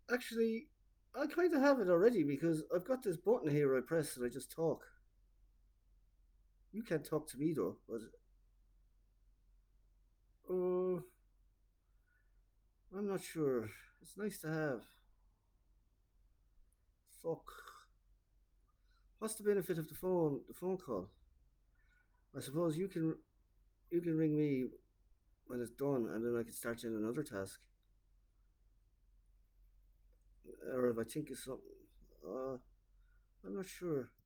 Actually, I kind of have it already because I've got this button here I press and I just talk. You can't talk to me though, but oh, I'm not sure. It's nice to have. Fuck. What's the benefit of the phone call? I suppose you can ring me when it's done, and then I can start doing another task. Or if I think of something, uh, I'm not sure.